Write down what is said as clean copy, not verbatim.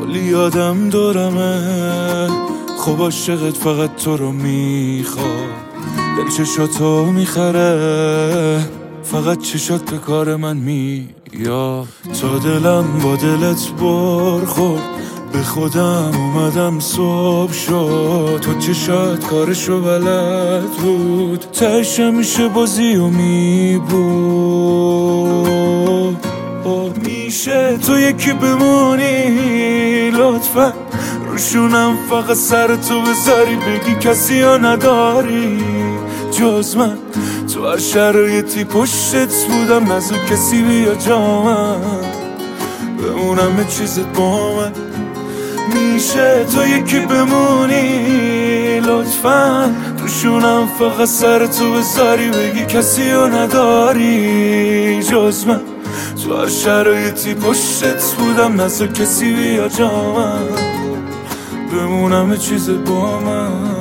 کلی آدم دورمه، خب عاشقت فقط تو رو میخواد، دل چشاتو میخره، فقط چشات به کار من میاد. تا دلم با دلت برخورد، به خودم اومدم صبح شد، تو چشات کارشو بلد بود، تهش میشه بازی و میبود. میشه تو یکی بمونی لطفا، روشونم فقط سر تو بذاری، بگی کسی ها نداری جز من، تو هر شرایطی پشتت بودم، نزو کسی بیا جا من، بمونم یه چیزت با من. میشه تو یکی بمونی لطفا، روشونم فقط سر تو بذاری، بگی کسی ها نداری جز من، تو هر شرایطی پشتت بودم، نزا کسی بیا جا من، بمونم یه چیز با من.